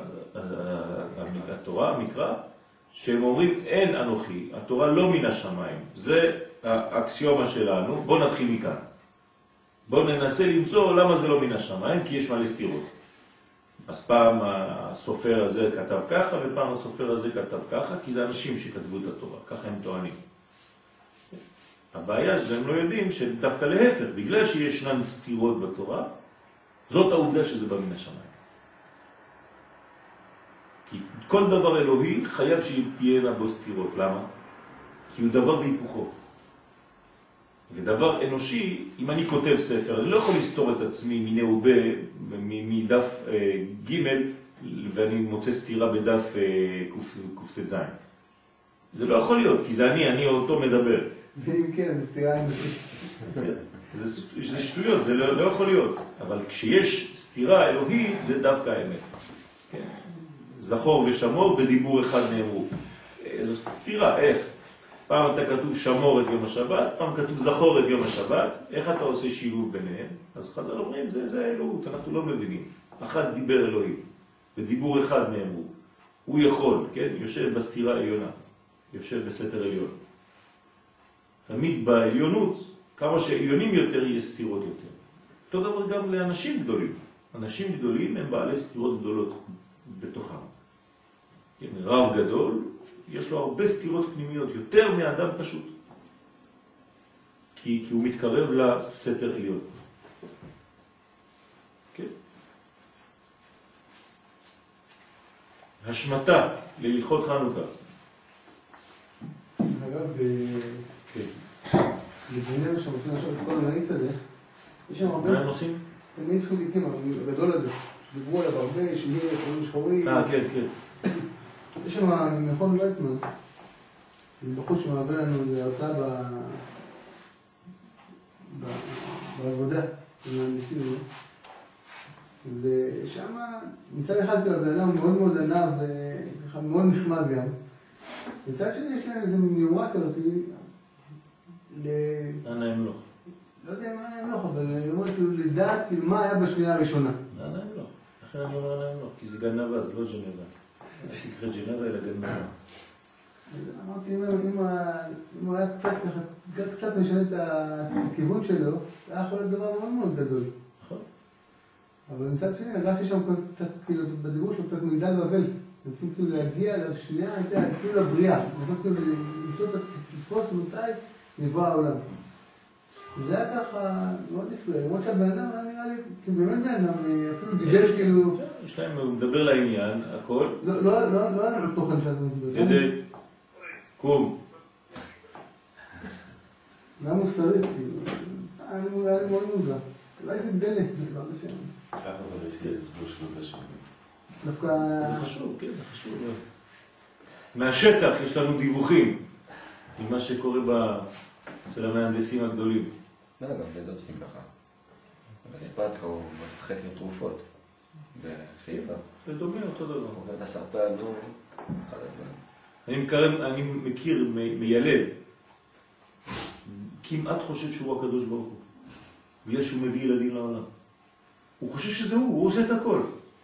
התורה, המקרא, שהם אומרים אין אנוכי, התורה לא מן השמיים. זה האקסיומה שלנו, בוא נתחיל מכאן. בוא ננסה למצוא למה זה לא מן השמיים, כי יש מלא סתירות. אז פעם הסופר הזה כתב ככה, ופעם הסופר הזה כתב ככה, כי זה אנשים שכתבו את התורה, ככה הם טוענים. הבעיה שהם לא יודעים שדווקא להפך, בגלל שישנן סתירות בתורה, זאת העובדה שזה בא מן השמיים. כי כל דבר אלוהי חייב שתהיינה בו סתירות. למה? כי הוא דבר והיפוכו. ודבר אנושי, אם אני כותב ספר, אני לא יכול לסתור את עצמי מנעובה, מדף ג' ואני מוצא סתירה בדף קופטז. זה לא יכול להיות, כי זה אני, אני אותו מדבר. ואם כן, זה סתירה אנושית. זה שטויות, זה לא יכול להיות. אבל כשיש סתירה אלוהית, זה דווקא האמת. זכור ושמור בדיבור אחד נאמרו. זו סתירה, איך? פעם אתה כתוב שמור את יום השבת, פעם כתוב זכור את יום השבת, איך אתה עושה שילוב ביניהם? אז חז"ל אומרים, זה, זה האלוהות, אנחנו לא מבינים. אחד דיבר אלוהים, בדיבור אחד נאמרו. הוא יכול, כן? יושב בסתירה העליונה, יושב בסתר עליון. תמיד בעליונות, כמה שעליונים יותר, יהיה סתירות יותר. אותו דבר גם לאנשים גדולים. אנשים גדולים הם בעלי סתירות גדולות בתוכם. כן, רב גדול, יש לו הרבה סתירות פנימיות, יותר מאדם פשוט. כי, כי הוא מתקרב לסתר עליון. כן? השמטה להלכות חנוכה. אגב, כן. בגלל שרוצים לעשות את כל המאיץ הזה, יש שם הרבה... מה הם עושים? המאיץ חוליקים, הגדול הזה, שדיברו עליו הרבה, שמי, חולים שחורים. אה, כן, כן. יש שם מכון ויצמן, בחוץ שמעבר לנו איזו הרצאה ב... בעבודה, במהנדסים, ושם מצד אחד כאילו הבן אדם מאוד מאוד ענב ומאוד נחמד גם. מצד שני יש להם איזו מיומרה כזאת ל... אנא אמלוך. לא יודע מה אנא אמלוך, אבל אני אומר כאילו לדעת כאילו מה היה בשנייה הראשונה. אנא אמלוך. לכן אני אומר אנא אמלוך, כי זה גנבה, זה לא ג'נבה. זה שיקרה ג'נבה אלא גנבה. אמרתי, אם הוא היה קצת משנה את הכיוון שלו, זה היה יכול להיות דבר מאוד מאוד גדול. נכון. אבל מצד שני, הרגשתי שם קצת, כאילו, בדיבור שלו קצת מגדל בבל. נסים כאילו להגיע לשנייה, כאילו לבריאה. נסים כאילו למצוא את התפוס מתי נברא העולם. זה היה ככה מאוד נפלא. למרות שהבן אדם היה נראה לי, כאילו באמת בן אדם, אפילו דיבר כאילו... יש להם, הוא מדבר לעניין, הכל. לא, לא, לא, לא היה לנו תוכן שאתה מדבר. כדי... קום. מה מוסרית, כאילו? היה לי מאוד מוזר. אולי זה גדלה, בעזרת השם. ככה אבל יש לי אצבו שלו בשם. דווקא... זה חשוב, כן, זה חשוב. מהשטח יש לנו דיווחים ממה שקורה אצל המהנדסים הגדולים. לא, גם בדוד שלי ככה. בסיפרתי לך, הוא חקר תרופות בחיפה. זה דומה אותו דבר. הוא עובד הסרטן, הוא אחד הדברים. אני מכיר, אני מכיר מיילד, כמעט חושב שהוא הקדוש ברוך הוא. בגלל שהוא מביא ילדים לעולם. הוא חושב שזה הוא, הוא עושה את הכל.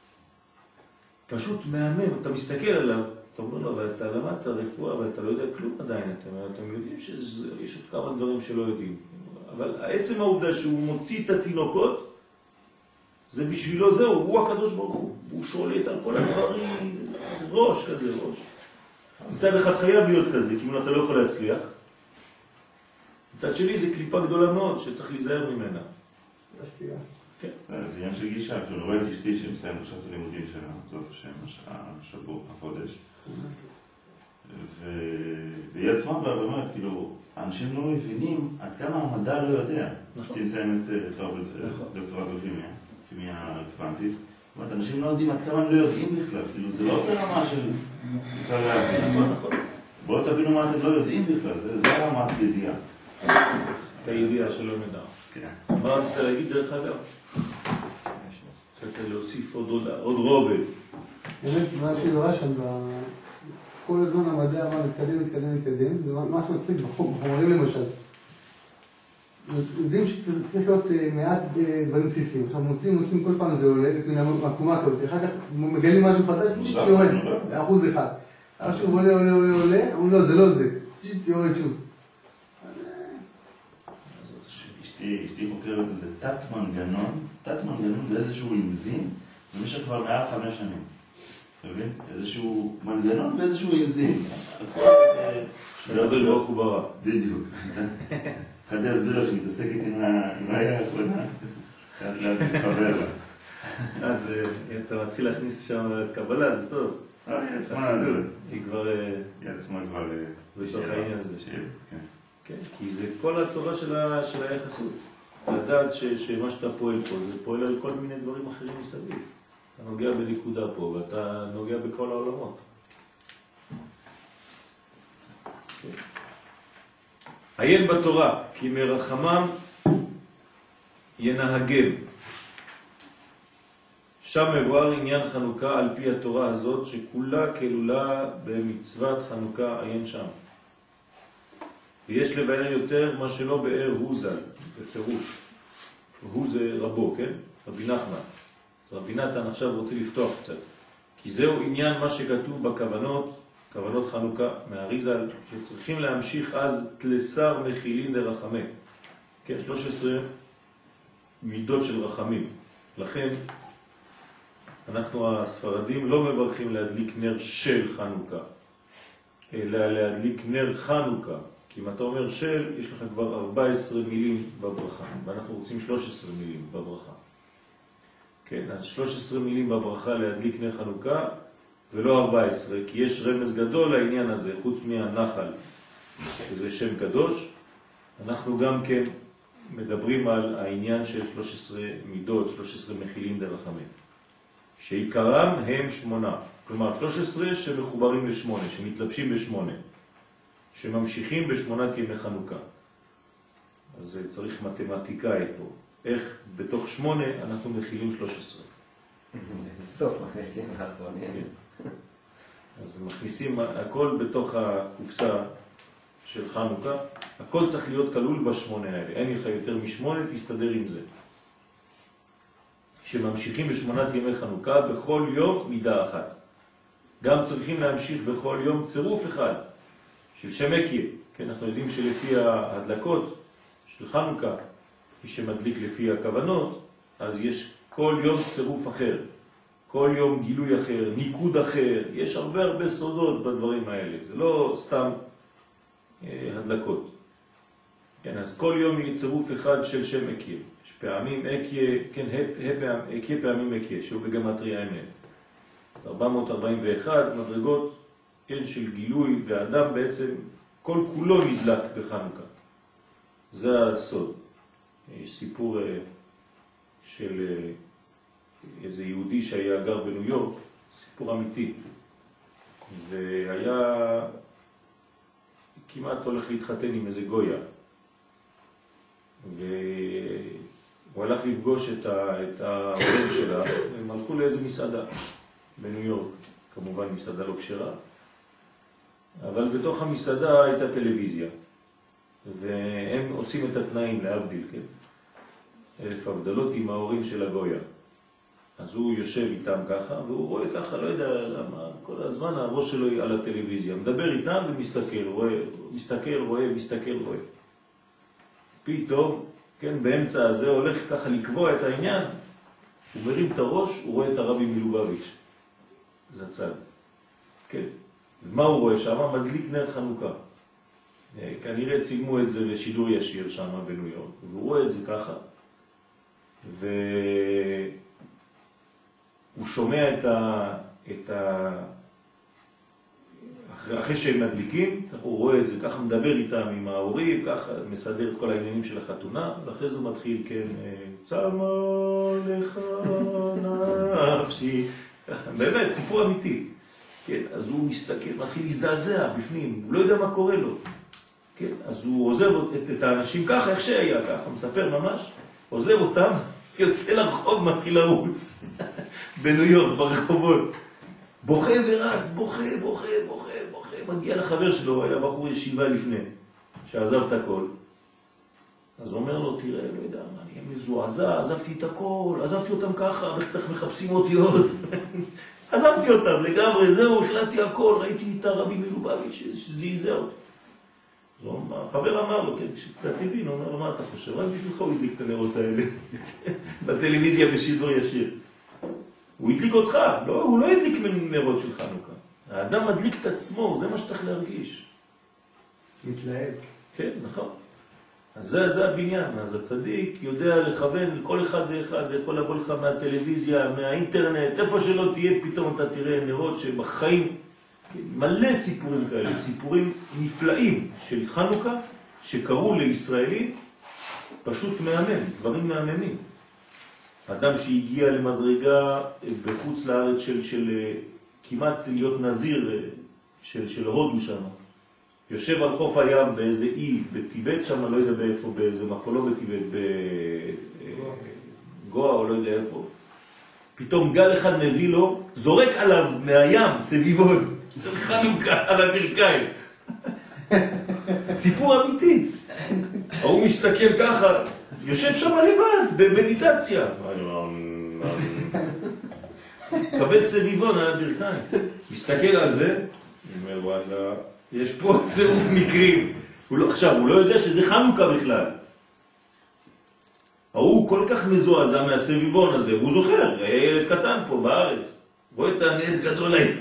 פשוט מהמם, אתה מסתכל עליו, אתה אומר לו, אבל אתה למדת רפואה, אבל אתה לא יודע כלום עדיין, אתם, אתם יודעים שיש עוד כמה דברים שלא יודעים. אבל העצם העובדה שהוא מוציא את התינוקות, זה בשבילו זהו, הוא הקדוש ברוך הוא. הוא שולט על כל הדברים, ראש כזה, ראש. מצד אחד חייב להיות כזה, כי אם אתה לא יכול להצליח. מצד שני זה קליפה גדולה מאוד שצריך להיזהר ממנה. כן. זה עניין של גישה, כאילו, רואה את אשתי שמסיים עכשיו את הלימודים שלה, זאת השם, השבוע, החודש. והיא עצמה באה ואומרת, כאילו, האנשים לא מבינים עד כמה המדע לא יודע. אשתי מסיימת דוקטורט בכימיה, כימיה קוונטית. זאת אומרת, אנשים לא יודעים עד כמה הם לא יודעים בכלל, כאילו, זה לא ברמה של... נכון, נכון. בואו תבינו מה אתם לא יודעים בכלל, זה הרמת גזייה. הידיעה שלא נדע. כן. מה רצית להגיד דרך אגב? רצית להוסיף עוד רובד. באמת, מה שהיא שם, כל הזמן המדע אמר מתקדם, מתקדם, מתקדם, ומה שמצליק בחומרים למשל. יודעים שצריך להיות מעט דברים בסיסיים. עכשיו מוצאים, מוצאים כל פעם זה עולה, זה כאילו עקומה כזאת. אחר כך מגלים משהו חדש, פשוט יורד, אחוז אחד. אחר שוב עולה, עולה, עולה, עולה, אומרים לא, זה לא זה. פשוט יורד שוב. אשתי חוקרת איזה תת מנגנון, תת מנגנון באיזשהו אנזים, במשך כבר מעל חמש שנים. אתה מבין? איזשהו מנגנון באיזשהו אנזים. זה הקדוש ברוך הוא ברא. בדיוק. חדי הסבירה שמתעסקת עם היה האחרונה, לאט לאט מתחבר לה. אז אתה מתחיל להכניס שם קבלה, זה טוב. היא עצמה, היא כבר... היא עצמה כבר... בתוך העניין הזה. כן. כן, כי זה כל התורה של היחסות. לדעת שמה שאתה פועל פה, זה פועל על כל מיני דברים אחרים מסביב. אתה נוגע בנקודה פה, ואתה נוגע בכל העולמות. עיין בתורה, כי מרחמם ינהגם. שם מבואר עניין חנוכה על פי התורה הזאת, שכולה כלולה במצוות חנוכה, עיין שם. ויש לבאר יותר מה שלא באר הוא ז"ל, בפירוש. הוא זה רבו, כן? רבי נחמן. רבי נתן עכשיו רוצה לפתוח קצת. כי זהו עניין מה שכתוב בכוונות, כוונות חנוכה מהאריז"ל, שצריכים להמשיך אז תלסר מחילין דרחמי. כן, שלוש עשרה מידות של רחמים. לכן אנחנו הספרדים לא מברכים להדליק נר של חנוכה, אלא להדליק נר חנוכה. כי אם אתה אומר של, יש לך כבר ארבע עשרה מילים בברכה, ואנחנו רוצים שלוש עשרה מילים בברכה. כן, אז שלוש עשרה מילים בברכה להדליק נר חנוכה, ולא ארבע עשרה, כי יש רמז גדול לעניין הזה, חוץ מהנחל, שזה שם קדוש. אנחנו גם כן מדברים על העניין של שלוש עשרה מידות, שלוש עשרה מחילים דרחמים, שעיקרם הם שמונה. כלומר, שלוש עשרה שמחוברים לשמונה, שמתלבשים בשמונה, שממשיכים בשמונת ימי חנוכה. אז צריך מתמטיקאי פה. איך בתוך שמונה אנחנו מכילים שלוש עשרה. סוף מכניסים לאחרונים. אז מכניסים הכל בתוך הקופסה של חנוכה. הכל צריך להיות כלול בשמונה האלה. אין לך יותר משמונה, תסתדר עם זה. שממשיכים בשמונת ימי חנוכה בכל יום מידה אחת. גם צריכים להמשיך בכל יום צירוף אחד של שם אקיה. כן, אנחנו יודעים שלפי ההדלקות של חנוכה, מי שמדליק לפי הכוונות, אז יש כל יום צירוף אחר, כל יום גילוי אחר, ניקוד אחר. יש הרבה הרבה סודות בדברים האלה. זה לא סתם אה, הדלקות. כן, אז כל יום יהיה צירוף אחד של שם אקיה. יש פעמים אקיה, כן, אקיה פעמים אקיה, שהוא בגמטריה אמת. ארבע מאות ארבעים ואחת מדרגות, כן, של גילוי, והאדם בעצם כל כולו נדלק בחנוכה. זה הסוד. יש סיפור של איזה יהודי שהיה גר בניו יורק, סיפור אמיתי, והיה כמעט הולך להתחתן עם איזה גויה, והוא הלך לפגוש את, ה, את ההורים שלה, הם הלכו לאיזה מסעדה בניו יורק, כמובן מסעדה לא כשרה, אבל בתוך המסעדה הייתה טלוויזיה, והם עושים את התנאים להבדיל, כן? אלף הבדלות עם ההורים של הגויה. אז הוא יושב איתם ככה, והוא רואה ככה, לא יודע למה, כל הזמן הראש שלו על הטלוויזיה, מדבר איתם ומסתכל, רואה, מסתכל, רואה, מסתכל, רואה. פתאום, כן, באמצע הזה הולך ככה לקבוע את העניין, הוא מרים את הראש, הוא רואה את הרבי מלובביץ'. זה הצד. כן. ומה הוא רואה שם? מדליק נר חנוכה. כנראה צילמו את זה לשידור ישיר שם בניו יורק, והוא רואה את זה ככה, והוא שומע את ה... את ה... אחרי שהם מדליקים, הוא רואה את זה, ככה מדבר איתם עם ההורים, ככה מסדר את כל העניינים של החתונה, ואחרי זה מתחיל, כן, צמה לך נפשי, באמת, סיפור אמיתי. כן, אז הוא מסתכל, מתחיל להזדעזע בפנים, הוא לא יודע מה קורה לו. כן, אז הוא עוזב את, את האנשים ככה, איך שהיה ככה, מספר ממש, עוזב אותם, יוצא לרחוב, מתחיל לרוץ, בניו יורק, ברחובות. בוכה ורץ, בוכה, בוכה, בוכה, בוכה, מגיע לחבר שלו, היה בחור ישיבה לפני, שעזב את הכל. אז הוא אומר לו, תראה, לא יודע, אני אהיה מזועזע, עזבתי את הכל, עזבתי אותם ככה, בטח מחפשים אותי עוד. עזבתי אותם לגמרי, זהו, החלטתי הכל, ראיתי את הרבי מלובביץ' שזעזע אותי. אז החבר אמר לו, כן, כשקצת הבין, הוא אומר לו, מה אתה חושב? רק בשבילך הוא הדליק את הנרות האלה בטלוויזיה בשידור ישיר. הוא הדליק אותך, לא, הוא לא הדליק מנרות של חנוכה. האדם מדליק את עצמו, זה מה שצריך להרגיש. מתלהב. כן, נכון. אז זה, זה הבניין, אז הצדיק יודע לכוון לכל אחד ואחד, זה יכול לבוא לך מהטלוויזיה, מהאינטרנט, איפה שלא תהיה, פתאום אתה תראה נרות שבחיים, מלא סיפורים כאלה, סיפורים נפלאים של חנוכה, שקראו לישראלים, פשוט מהמם, דברים מהממים. אדם שהגיע למדרגה בחוץ לארץ של, של כמעט להיות נזיר של, של הודו שם, יושב על חוף הים באיזה אי בטיבט שם, לא יודע באיפה, באיזה מקום, לא בטיבט, בגואה או לא יודע איפה. פתאום גל אחד מביא לו, זורק עליו מהים סביבון, של חנוכה על הברכיים. סיפור אמיתי. הוא מסתכל ככה, יושב שם לבד, במדיטציה. קבל סביבון על הברכיים. מסתכל על זה, אומר וואלה, יש פה צירוף מקרים. הוא לא, עכשיו, הוא לא יודע שזה חנוכה בכלל. הוא כל כך מזועזע מהסביבון הזה, הוא זוכר, היה ילד קטן פה בארץ, רואה את הנס גדול היום,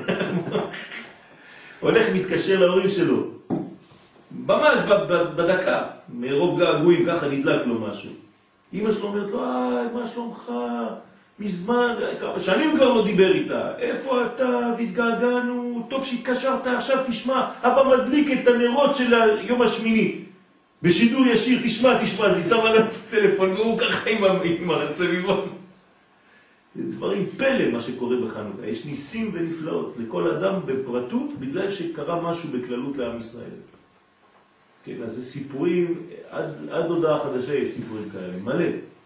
הולך מתקשר להורים שלו, ממש בדקה, מרוב געגועים ככה נדלק לו משהו. אמא שלו אומרת לו, אה, מה שלומך? מזמן, כמה שנים כבר לא דיבר איתה, איפה אתה? והתגעגענו, טוב שהתקשרת, עכשיו תשמע, אבא מדליק את הנרות של היום השמיני, בשידור ישיר, תשמע, תשמע, אז היא שמה לה את הטלפון, והוא ככה עם, עם הסביבון. דברים פלא מה שקורה בחנוכה, יש ניסים ונפלאות לכל אדם בפרטות, בגלל שקרה משהו בכללות לעם ישראל. כן, אז זה סיפורים, עד, עד הודעה חדשה יש סיפורים כאלה, מלא.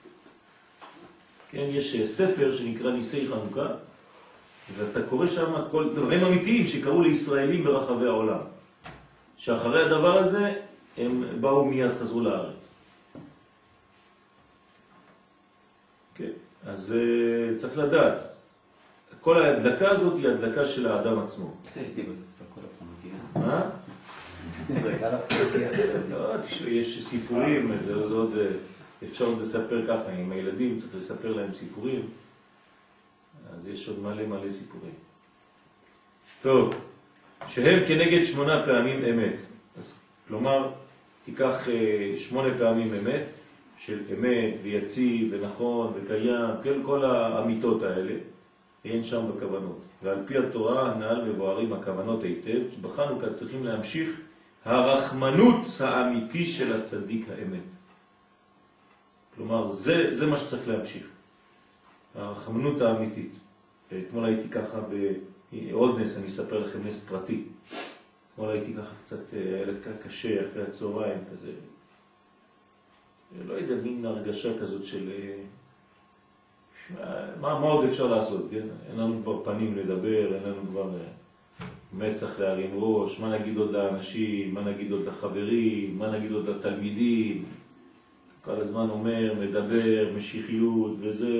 כן, יש ספר שנקרא ניסי חנוכה, ואתה קורא שם כל דברים אמיתיים שקראו לישראלים ברחבי העולם. שאחרי הדבר הזה הם באו מיד, חזרו לארץ. כן, אז uh, צריך לדעת, כל ההדלקה הזאת היא הדלקה של האדם עצמו. מה? יש סיפורים, זה עוד, אפשר עוד לספר ככה, עם הילדים צריך לספר להם סיפורים, אז יש עוד מלא מלא סיפורים. טוב, שהם כנגד שמונה פעמים אמת. אז כלומר, תיקח שמונה פעמים אמת, של אמת ויציב ונכון וקיים, כל, כל האמיתות האלה, אין שם בכוונות. ועל פי התורה נעל מבוארים הכוונות היטב, כי בחנוכה צריכים להמשיך הרחמנות האמיתי של הצדיק האמת. כלומר, זה, זה מה שצריך להמשיך. הרחמנות האמיתית. אתמול הייתי ככה בעוד נס, אני אספר לכם נס פרטי. אתמול הייתי ככה קצת, היה קשה אחרי הצהריים כזה. לא יודע, מין הרגשה כזאת של... מה, מה עוד אפשר לעשות, כן? אין לנו כבר פנים לדבר, אין לנו כבר מצח להרים ראש, מה נגיד עוד לאנשים, מה נגיד עוד לחברים, מה נגיד עוד לתלמידים. כל הזמן אומר, מדבר, משיחיות וזה.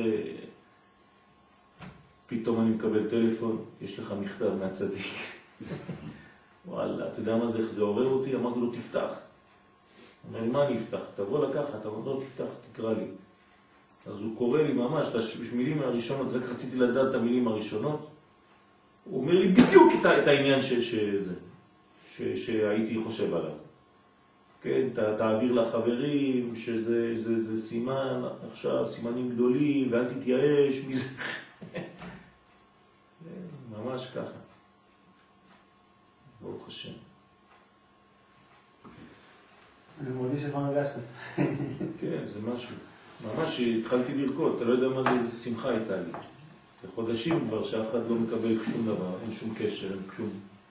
פתאום אני מקבל טלפון, יש לך מכתב מהצדיק. וואלה, אתה יודע מה זה, איך זה עורר אותי? אמרתי לו, תפתח. אומר לי, מה אני אפתח? תבוא לקחת, אתה אומר לו, תפתח, תקרא לי. אז הוא קורא לי ממש, את המילים הראשונות, רק רציתי לדעת את המילים הראשונות. הוא אומר לי בדיוק את, את העניין ש, שזה, ש, שהייתי חושב עליו. כן, ת, תעביר לחברים, שזה זה, זה סימן, עכשיו סימנים גדולים, ואל תתייאש מזה. ממש ככה. ברוך השם. אני מרגיש שמה הרגשת. כן, זה משהו. ממש התחלתי לרקוד, אתה לא יודע מה זה, זה שמחה הייתה לי. בחודשים כבר שאף אחד לא מקבל שום דבר, אין שום קשר, אין כלום.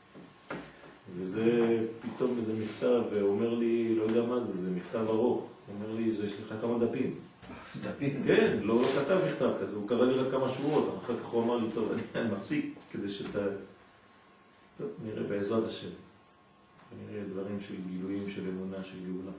וזה פתאום איזה מכתב, ואומר לי, לא יודע מה זה, זה מכתב ארוך. אומר לי, זה יש לך כמה דפים. דפים? כן, לא כתב מכתב כזה, הוא קרא לי רק כמה שורות, אחר כך הוא אמר לי, טוב, אני מפסיק כדי שאתה... טוב, נראה בעזרת השם. נראה דברים של גילויים, של אמונה, של גאולה.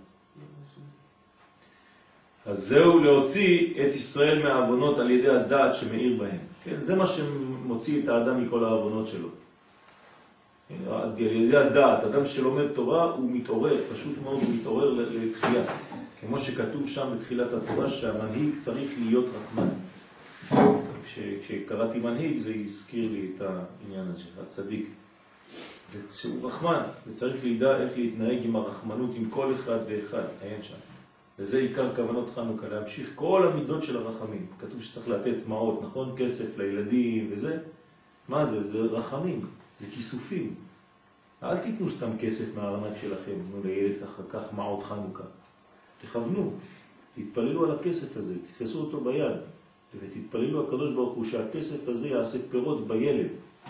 אז זהו להוציא את ישראל מהעוונות על ידי הדעת שמאיר בהם. כן, זה מה שמוציא את האדם מכל העוונות שלו. על ידי הדעת, אדם שלומד תורה הוא מתעורר, פשוט מאוד הוא מתעורר לתחייה. כמו שכתוב שם בתחילת התורה שהמנהיג צריך להיות רחמן. כשקראתי מנהיג זה הזכיר לי את העניין הזה, הצדיק. שהוא רחמן, וצריך לידע איך להתנהג עם הרחמנות עם כל אחד ואחד, אין שם. וזה עיקר כוונות חנוכה, להמשיך כל המידות של הרחמים. כתוב שצריך לתת מעות, נכון? כסף לילדים וזה. מה זה? זה רחמים, זה כיסופים. אל תיתנו סתם כסף מהארנק שלכם, תנו לילד ככה, כך מעות חנוכה. תכוונו, תתפללו על הכסף הזה, תתפסו אותו ביד, ותתפללו הקדוש ברוך הוא שהכסף הזה יעשה פירות בילד.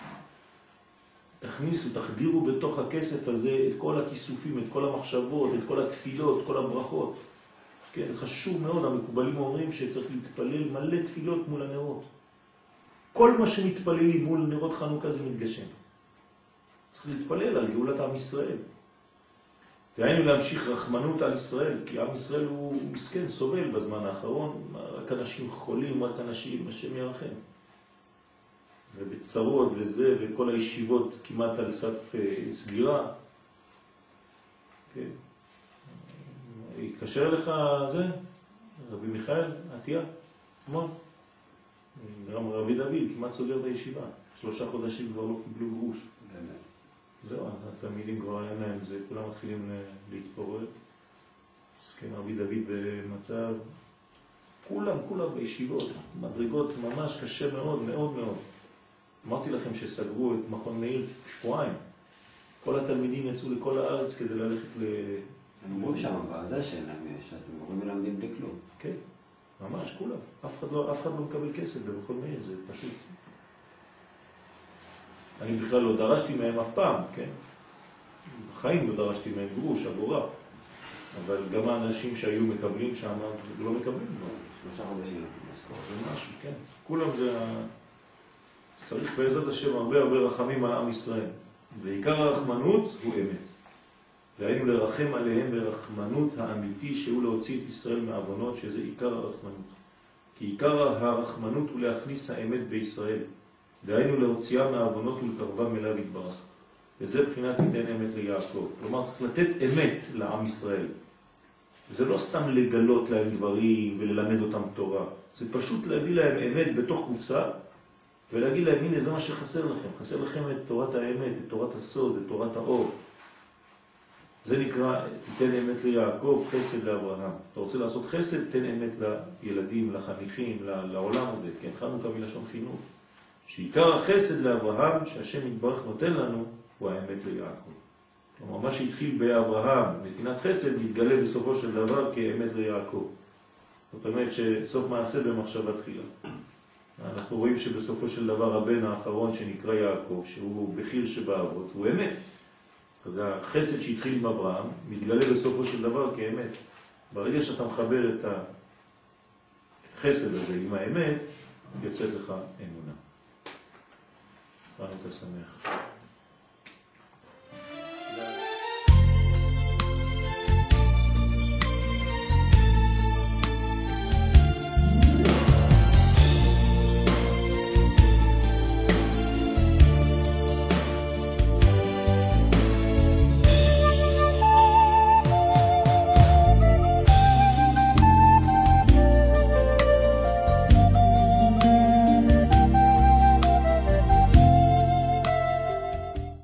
תכניסו, תחדירו בתוך הכסף הזה את כל הכיסופים, את כל המחשבות, את כל התפילות, את כל הברכות. כן, חשוב מאוד, המקובלים אומרים שצריך להתפלל מלא תפילות מול הנרות. כל מה שמתפללים מול נרות חנוכה זה מתגשם. צריך להתפלל על גאולת עם ישראל. והיינו להמשיך רחמנות על ישראל, כי עם ישראל הוא מסכן, סובל בזמן האחרון, רק אנשים חולים, רק אנשים, השם ירחם. ובצרות וזה, וכל הישיבות כמעט על סף סגירה. כן. התקשר לך זה, רבי מיכאל, עטיה, המון. גם רבי דוד כמעט סוגר את הישיבה. שלושה חודשים כבר לא קיבלו גרוש. זהו, התלמידים כבר היה להם, זה, כולם מתחילים להתפורר. סכן רבי דוד במצב, כולם, כולם בישיבות, מדרגות ממש קשה מאוד, מאוד מאוד. אמרתי לכם שסגרו את מכון מאיר שבועיים. כל התלמידים יצאו לכל הארץ כדי ללכת ל... הם אומרים שם, אבל זה שאלה, שאתם אומרים מלמדים בלי כלום. כן, ממש, כולם. אף אחד לא, אף אחד לא מקבל כסף במכון מאיר, זה פשוט. אני בכלל לא דרשתי מהם אף פעם, כן? בחיים לא דרשתי מהם גרוש, אגורה. אבל גם האנשים שהיו מקבלים שם, לא מקבלים. שלושה חודשים משכורת. זה משהו, כן. כולם זה... צריך בעזרת השם הרבה הרבה רחמים על עם ישראל. ועיקר הרחמנות הוא אמת. והיינו לרחם עליהם ברחמנות האמיתי שהוא להוציא את ישראל מהעוונות, שזה עיקר הרחמנות. כי עיקר הרחמנות הוא להכניס האמת בישראל. והיינו להוציאה מהעוונות ולקרבם אליו יתברך. וזה בחינת תיתן אמת ליעקב. כלומר, צריך לתת אמת לעם ישראל. זה לא סתם לגלות להם דברים וללמד אותם תורה. זה פשוט להביא להם אמת בתוך קופסה, ולהגיד להם, הנה, זה מה שחסר לכם. חסר לכם את תורת האמת, את תורת הסוד, את תורת האור. זה נקרא, תיתן אמת ליעקב, חסד לאברהם. אתה רוצה לעשות חסד, תן אמת לילדים, לחניכים, לעולם הזה. כן, חנוכה מלשון חינוך. שעיקר החסד לאברהם, שהשם יתברך נותן לנו, הוא האמת ליעקב. כלומר, מה שהתחיל באברהם, נתינת חסד, מתגלה בסופו של דבר כאמת ליעקב. זאת אומרת שסוף מעשה במחשבה תחילה. אנחנו רואים שבסופו של דבר הבן האחרון שנקרא יעקב, שהוא בחיר שבאבות, הוא אמת. אז החסד שהתחיל עם אברהם, מתגלה בסופו של דבר כאמת. ברגע שאתה מחבר את החסד הזה עם האמת, יוצאת לך אמונה. חנוכה שמח.